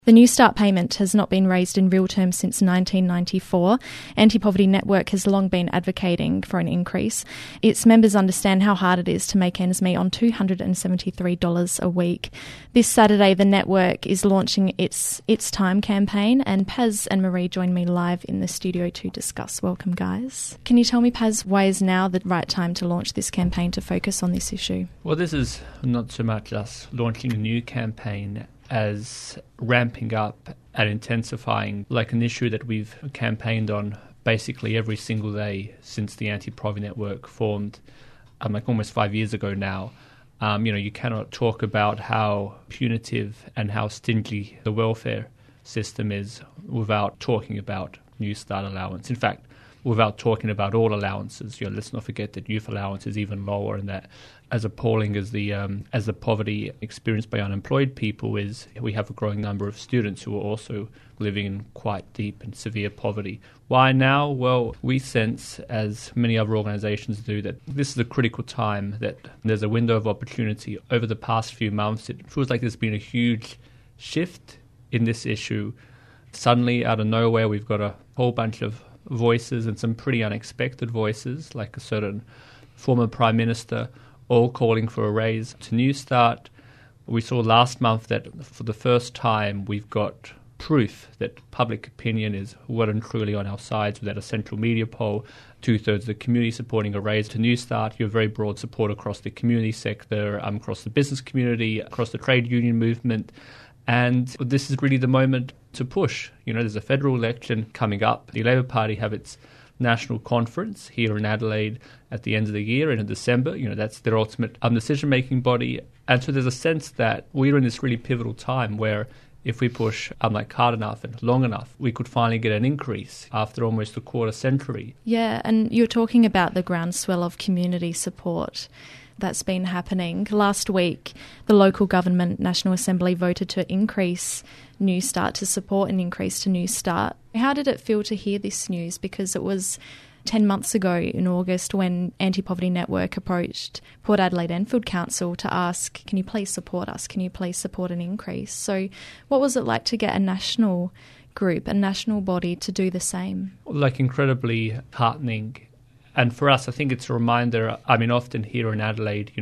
The New Start payment has not been raised in real terms since 1994. Anti-Poverty Network has long been advocating for an increase. Its members understand how hard it is to make ends meet on $273 a week. This Saturday, the network is launching its Time campaign, and Paz and Marie join me live in the studio to discuss. Welcome, guys. Can you tell me, Paz, why is now the right time to launch this campaign to focus on this issue? Well, this is not so much us launching a new campaign as ramping up and intensifying like an issue that we've campaigned on basically every single day since the Anti-Poverty Network formed like almost 5 years ago now. You cannot talk about how punitive and how stingy the welfare system is without talking about New Start allowance. In fact, without talking about all allowances. Let's not forget that youth allowance is even lower, and that as appalling as the poverty experienced by unemployed people is, we have a growing number of students who are also living in quite deep and severe poverty. Why now? Well, we sense, as many other organisations do, that this is a critical time, that there's a window of opportunity. Over the past few months, it feels like there's been a huge shift in this issue. Suddenly, out of nowhere, we've got a whole bunch of voices, and some pretty unexpected voices, like a certain former Prime Minister, all calling for a raise to New Start. We saw last month that for the first time we've got proof that public opinion is well and truly on our sides. Without a central media poll, 2/3 of the community supporting a raise to New Start. You have very broad support across the community sector, across the business community, across the trade union movement. And this is really the moment to push. There's a federal election coming up. The Labor Party have its national conference here in Adelaide at the end of the year in December. That's their ultimate decision-making body. And so there's a sense that we're in this really pivotal time where if we push hard enough and long enough, we could finally get an increase after almost a quarter century. Yeah, and you're talking about the groundswell of community support that's been happening. Last week, the local government National Assembly voted to increase New Start, to support an increase to New Start. How did it feel to hear this news? Because it was 10 months ago in August when Anti-Poverty Network approached Port Adelaide Enfield Council to ask, can you please support us? Can you please support an increase? So what was it like to get a national group, a national body to do the same? Incredibly heartening. And for us, I think it's a reminder. Often here in Adelaide,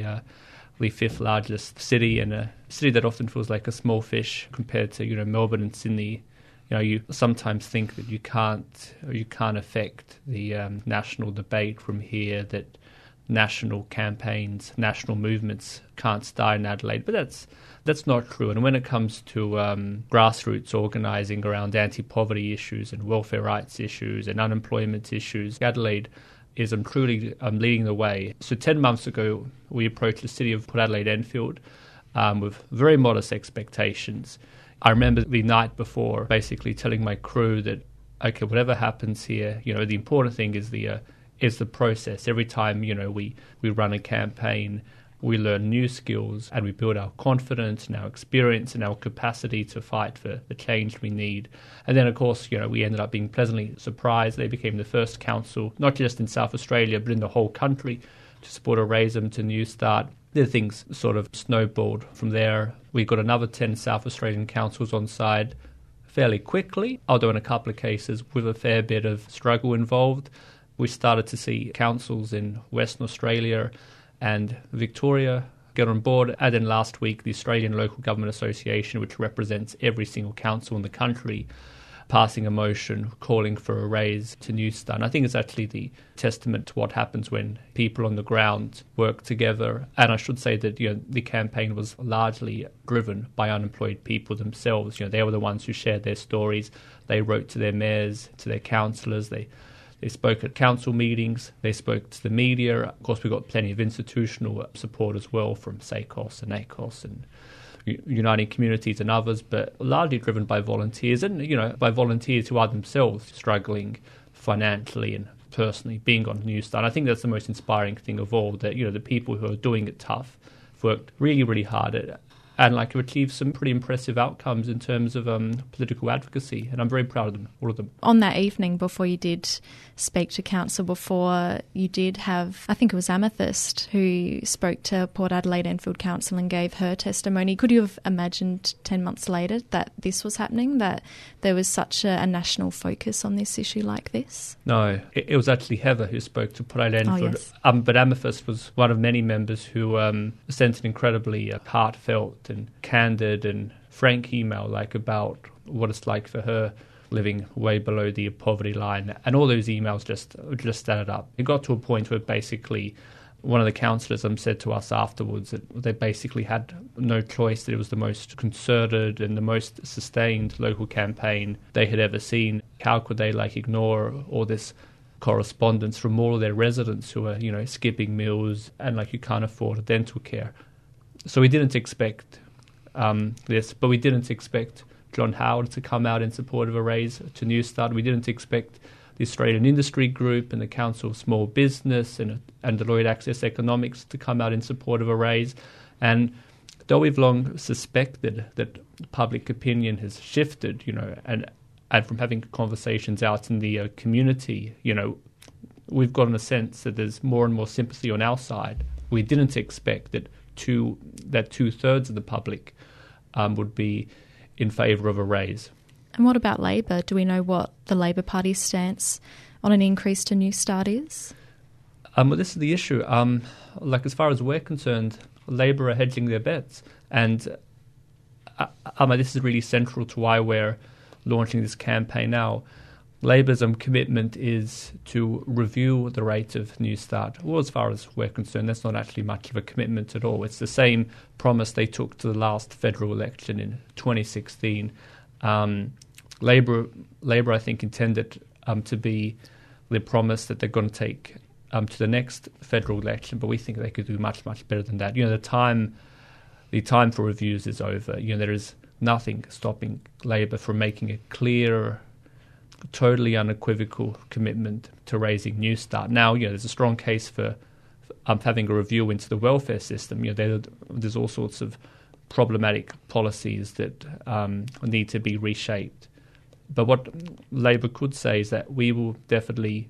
the fifth largest city, and a city that often feels like a small fish compared to, Melbourne and Sydney. You sometimes think that you can't affect the national debate from here, that national campaigns, national movements can't start in Adelaide. But that's not true. And when it comes to grassroots organising around anti-poverty issues and welfare rights issues and unemployment issues, Adelaide is truly leading the way. So 10 months ago, we approached the city of Port Adelaide Enfield with very modest expectations. I remember the night before basically telling my crew that, okay, whatever happens here, the important thing is the process. Every time, we run a campaign, we learn new skills and we build our confidence and our experience and our capacity to fight for the change we need. And then, of course, we ended up being pleasantly surprised. They became the first council, not just in South Australia, but in the whole country, to support a raise them to New Start. The things sort of snowballed from there. We got another 10 South Australian councils on side fairly quickly, although in a couple of cases with a fair bit of struggle involved. We started to see councils in Western Australia and Victoria get on board. And then last week, the Australian Local Government Association, which represents every single council in the country, passing a motion calling for a raise to New Start. And I think it's actually the testament to what happens when people on the ground work together. And I should say that the campaign was largely driven by unemployed people themselves. They were the ones who shared their stories. They wrote to their mayors, to their councillors. They spoke at council meetings. They spoke to the media. Of course, we got plenty of institutional support as well from SACOS and ACOS and Uniting Communities and others, but largely driven by volunteers and, by volunteers who are themselves struggling financially and personally being on New Start. I think that's the most inspiring thing of all, that, the people who are doing it tough have worked really, really hard and like have achieved some pretty impressive outcomes in terms of political advocacy, and I'm very proud of them, all of them. On that evening, before you did speak to council, before you did have, I think it was Amethyst, who spoke to Port Adelaide Enfield Council and gave her testimony. Could you have imagined 10 months later that this was happening, that there was such a national focus on this issue like this? No, it was actually Heather who spoke to Port Adelaide Enfield. Yes. But Amethyst was one of many members who sent an incredibly heartfelt and candid and frank email about what it's like for her living way below the poverty line, and all those emails just added up. It got to a point where basically one of the councillors said to us afterwards that they basically had no choice, that it was the most concerted and the most sustained local campaign they had ever seen. How could they ignore all this correspondence from all of their residents who are skipping meals and who can't afford dental care? So we didn't expect this, but we didn't expect John Howard to come out in support of a raise to Newstart. We didn't expect the Australian Industry Group and the Council of Small Business and Deloitte Access Economics to come out in support of a raise. And though we've long suspected that public opinion has shifted, and from having conversations out in the community, we've gotten a sense that there's more and more sympathy on our side. We didn't expect that two-thirds of the public would be in favour of a raise. And what about Labor? Do we know what the Labor Party's stance on an increase to Newstart is? Well, this is the issue. As far as we're concerned, Labor are hedging their bets. And this is really central to why we're launching this campaign now. Labor's commitment is to review the rate of Newstart. Well, as far as we're concerned, that's not actually much of a commitment at all. It's the same promise they took to the last federal election in 2016. Labor, I think, intended to be the promise that they're going to take to the next federal election, but we think they could do much, much better than that. The time for reviews is over. There is nothing stopping Labor from making a clear, totally unequivocal commitment to raising Newstart. Now, there's a strong case for having a review into the welfare system. There's all sorts of problematic policies that need to be reshaped. But what Labor could say is that we will definitely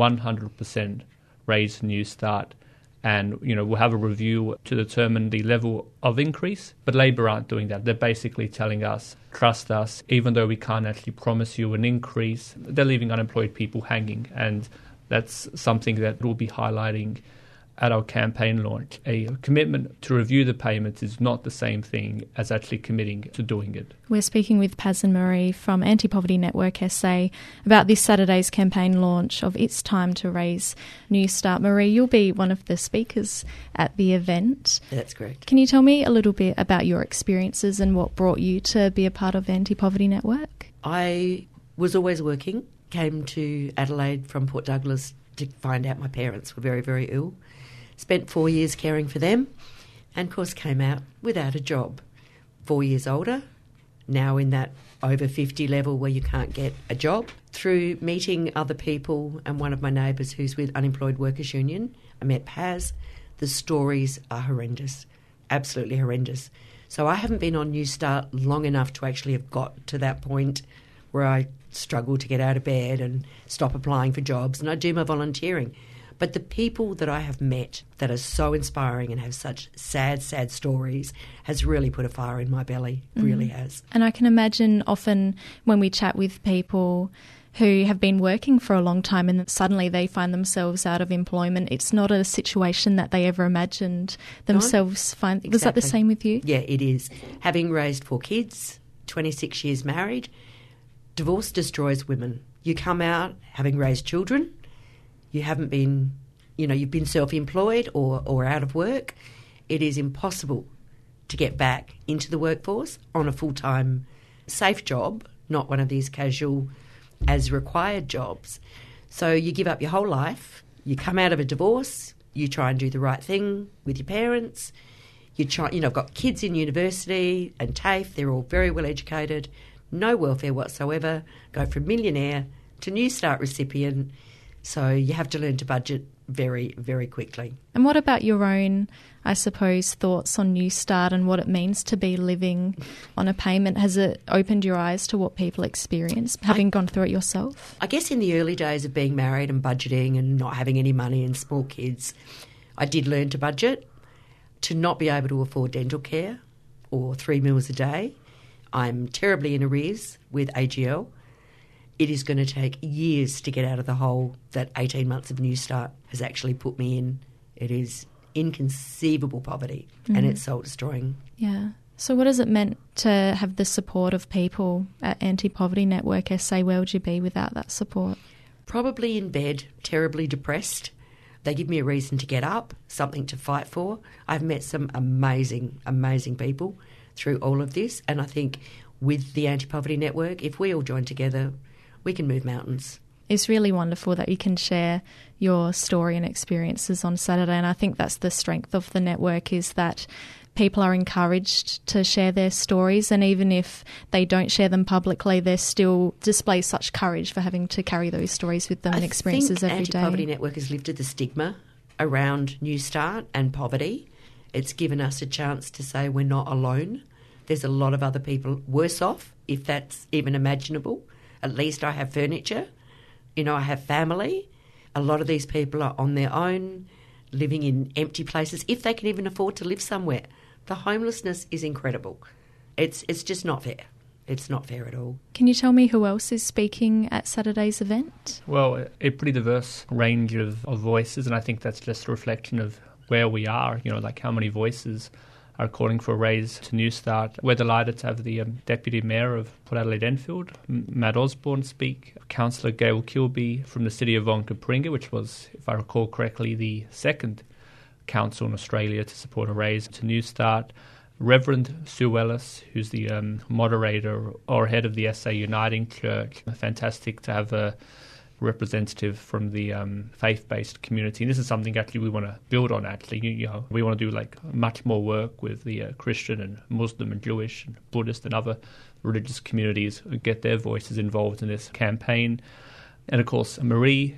100% raise Newstart, and we'll have a review to determine the level of increase. But Labor aren't doing that. They're basically telling us, trust us, even though we can't actually promise you an increase. They're leaving unemployed people hanging, and that's something that we'll be highlighting at our campaign launch. A commitment to review the payments is not the same thing as actually committing to doing it. We're speaking with Paz and Marie from Anti-Poverty Network SA about this Saturday's campaign launch of It's Time to Raise Newstart. Marie, you'll be one of the speakers at the event. That's correct. Can you tell me a little bit about your experiences and what brought you to be a part of Anti-Poverty Network? I was always working, came to Adelaide from Port Douglas to find out my parents were very, very ill. Spent 4 years caring for them and, of course, came out without a job. 4 years older, now in that over 50 level where you can't get a job. Through meeting other people and one of my neighbours who's with Unemployed Workers Union, I met Paz. The stories are horrendous, absolutely horrendous. So I haven't been on Newstart long enough to actually have got to that point where I struggle to get out of bed and stop applying for jobs, and I do my volunteering. But the people that I have met that are so inspiring and have such sad, sad stories has really put a fire in my belly, really has. And I can imagine often when we chat with people who have been working for a long time and suddenly they find themselves out of employment, it's not a situation that they ever imagined themselves find. Was that the same with you? Yeah, it is. Having raised 4 kids, 26 years married, divorce destroys women. You come out having raised children, you haven't been, you've been self-employed or out of work. It is impossible to get back into the workforce on a full-time safe job, not one of these casual as required jobs. So you give up your whole life, you come out of a divorce, you try and do the right thing with your parents, I've got kids in university and TAFE, they're all very well educated, no welfare whatsoever, go from millionaire to Newstart recipient. So you have to learn to budget very, very quickly. And what about your own, I suppose, thoughts on Newstart and what it means to be living on a payment? Has it opened your eyes to what people experience, having gone through it yourself? I guess in the early days of being married and budgeting and not having any money and small kids, I did learn to budget. To not be able to afford dental care or 3 meals a day, I'm terribly in arrears with AGL. It is going to take years to get out of the hole that 18 months of Newstart has actually put me in. It is inconceivable poverty and it's soul-destroying. Yeah. So what has it meant to have the support of people at Anti-Poverty Network SA? Where would you be without that support? Probably in bed, terribly depressed. They give me a reason to get up, something to fight for. I've met some amazing, amazing people through all of this, and I think with the Anti-Poverty Network, if we all join together, we can move mountains. It's really wonderful that you can share your story and experiences on Saturday, and I think that's the strength of the network, is that people are encouraged to share their stories, and even if they don't share them publicly, they still display such courage for having to carry those stories with them and experiences every day. Anti-Poverty Network has lifted the stigma around Newstart and poverty. It's given us a chance to say we're not alone. There's a lot of other people worse off, if that's even imaginable. At least I have furniture. I have family. A lot of these people are on their own, living in empty places, if they can even afford to live somewhere. The homelessness is incredible. It's just not fair. It's not fair at all. Can you tell me who else is speaking at Saturday's event? Well, a pretty diverse range of voices, and I think that's just a reflection of where we are, like how many voices are calling for a raise to Newstart. We're delighted to have the Deputy Mayor of Port Adelaide Enfield, Matt Osborne, speak. Councillor Gail Kilby from the city of Wonga-Paringa, which was, if I recall correctly, the second council in Australia to support a raise to Newstart. Reverend Sue Ellis, who's the moderator or head of the SA Uniting Church. Fantastic to have a representative from the faith-based community. And this is something actually we want to build on, actually. We want to do much more work with the Christian and Muslim and Jewish and Buddhist and other religious communities, get their voices involved in this campaign. And of course, Marie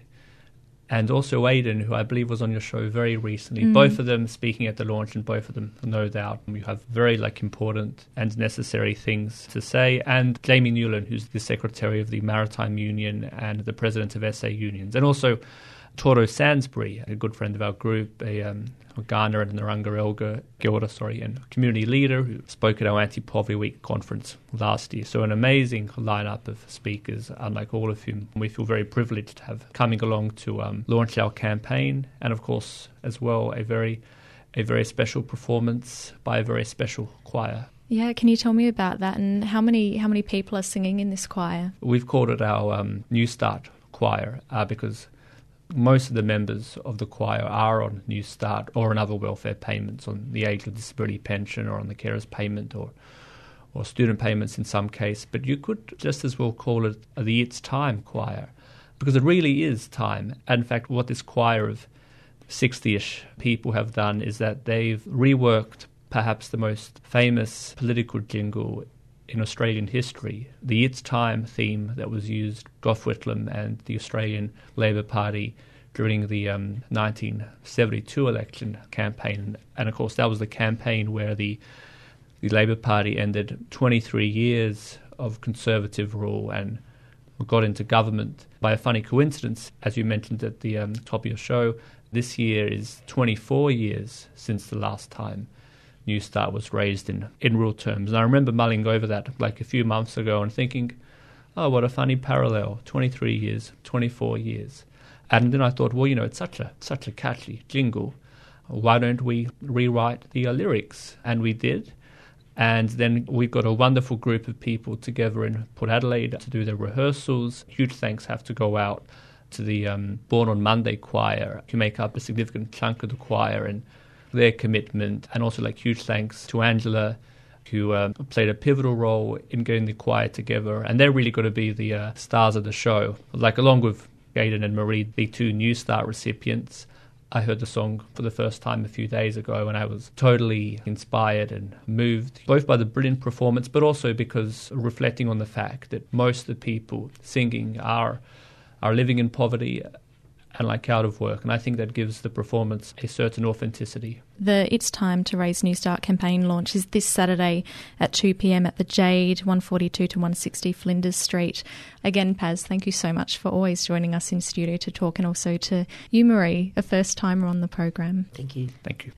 and also Aidan, who I believe was on your show very recently, both of them speaking at the launch, and both of them, no doubt, you have very important and necessary things to say. And Jamie Newland, who's the Secretary of the Maritime Union and the President of SA Unions. And also Toro Sansbury, a good friend of our group, a Ghana and Naranga Gilda, and community leader who spoke at our Anti-Poverty Week conference last year. So an amazing lineup of speakers, unlike all of whom we feel very privileged to have coming along to launch our campaign. And of course, as well, a very special performance by a very special choir. Yeah, can you tell me about that, and how many people are singing in this choir? We've called it our Newstart choir because most of the members of the choir are on Newstart or on other welfare payments, on the age of disability pension or on the carers payment or student payments in some case. But you could just as well call it the It's Time choir, because it really is time. And in fact, what this choir of 60-ish people have done is that they've reworked perhaps the most famous political jingle in Australian history, the It's Time theme that was used Gough Whitlam and the Australian Labor Party during the 1972 election campaign. And of course, that was the campaign where the Labor Party ended 23 years of Conservative rule and got into government. By a funny coincidence, as you mentioned at the top of your show, this year is 24 years since the last time Newstart was raised in real terms. And I remember mulling over that a few months ago and thinking, oh, what a funny parallel, 23 years, 24 years. And then I thought, well, it's such a catchy jingle. Why don't we rewrite the lyrics? And we did. And then we've got a wonderful group of people together in Port Adelaide to do the rehearsals. Huge thanks have to go out to the Born on Monday choir, who make up a significant chunk of the choir, and their commitment. And also huge thanks to Angela, who played a pivotal role in getting the choir together. And they're really going to be the stars of the show. Along with Aidan and Marie, the two Newstart recipients, I heard the song for the first time a few days ago, and I was totally inspired and moved, both by the brilliant performance, but also because reflecting on the fact that most of the people singing are living in poverty, and like out of work. And I think that gives the performance a certain authenticity. The It's Time to Raise New Start campaign launch is this Saturday at 2 p.m. at the Jade, 142 to 160 Flinders Street. Again, Paz, thank you so much for always joining us in studio to talk, and also to you, Marie, a first-timer on the program. Thank you. Thank you.